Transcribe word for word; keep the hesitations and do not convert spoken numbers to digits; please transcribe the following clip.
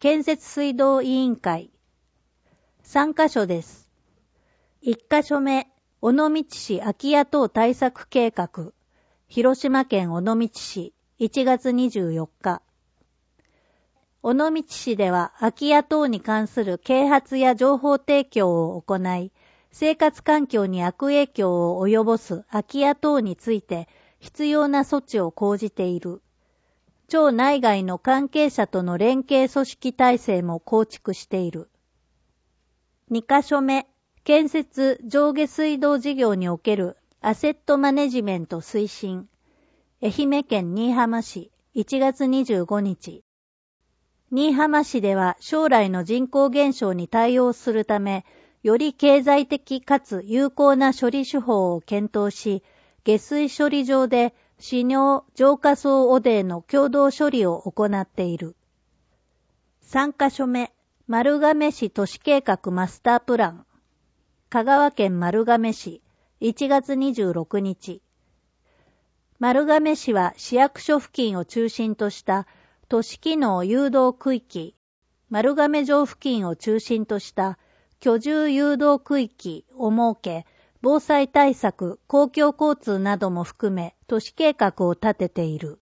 建設水道委員会。さんカ所です。いっカ所目、尾道市空き家等対策計画。広島県尾道市、いちがつにじゅうよっか。尾道市では空き家等に関する啓発や情報提供を行い、生活環境に悪影響を及ぼす空き家等について必要な措置を講じている。町内外の関係者との連携組織体制も構築している。にカ所目、建設上下水道事業におけるアセットマネジメント推進。愛媛県新居浜市、いちがつにじゅうごにち。新居浜市では将来の人口減少に対応するため、より経済的かつ有効な処理手法を検討し、下水処理場で死尿浄化層汚泥の共同処理を行っている。さんカ所目、丸亀市都市計画マスタープラン。香川県丸亀市、いちがつにじゅうろくにち。丸亀市は市役所付近を中心とした都市機能誘導区域、丸亀城付近を中心とした居住誘導区域を設け、防災対策、公共交通なども含め都市計画を立てている。